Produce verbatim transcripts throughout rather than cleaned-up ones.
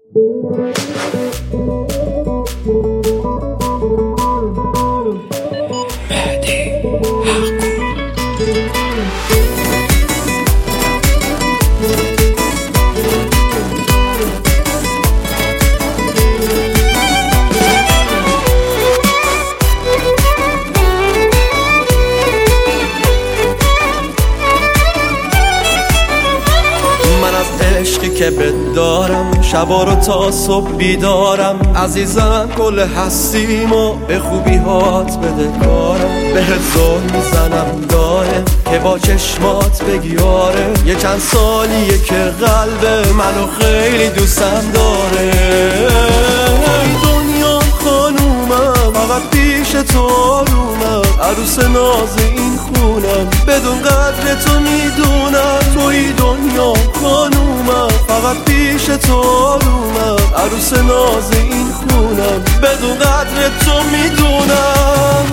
عشقی که بدارم شبا رو تا صبح بیدارم، عزیزم گل هستیم و به خوبی هات بده کارم. بهت زل میزنم دائم که با چشمات بگی آره، یه چند سالیه که قلب منو خیلی دوستم داره. ای دنیا خانومم فقط پیش تو آرومم، عروس ناز این خونم بدون قدر تو میدونم. توی دنیا خانومم فقط پیش تو آرومم، عروس ناز این خونم بدون قدر تو میدونم.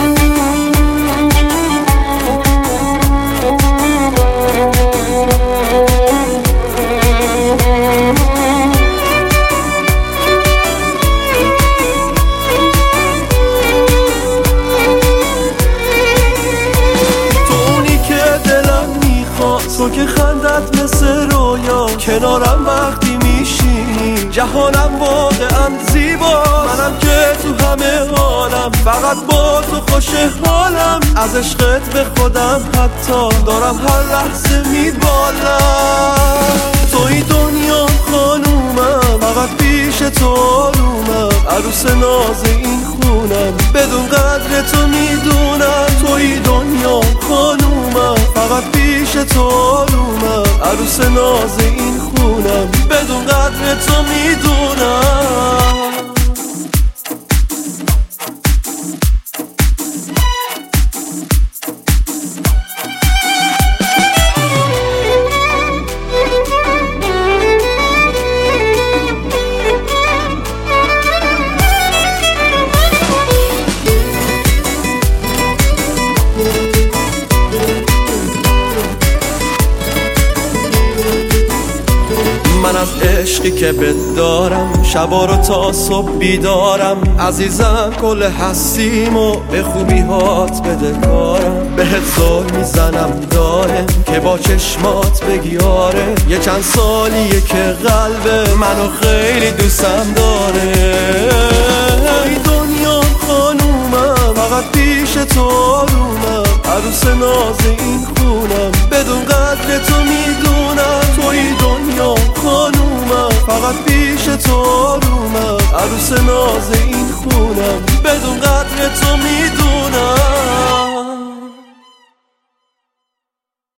تو که خندت مثل رویا، کنارم وقتی میشینی جهانم واقعا زیبا. منم که تو همه حالم فقط با تو خوش حالم، از عشقت به خودم حتی دارم هر لحظه میبالم. توی دنیا خانومم فقط پیش تو آرومم، عروس ناز این خونم بدون قدر تو میدونم. توی دنیا خانومم فقط پیش تو آرومم، عروس ناز این خونم بدون قدر تو میدونم. من از عشقی که بدارم شبا رو تا صبح بیدارم، عزیزم کل هستیم و به خوبی هات بده کارم. بهت زل میزنم دائم که با چشمات بگی آره، یه چند سالیه که قلب منو خیلی دوستم داره. ای دنیا خانومم فقط پیش تو آرومم، عروس ناز این خونم بدون قدر تو میدونم. توی دنیا خانومم فقط پیش تو آرومم، عروس ناز این خونم بدون قدر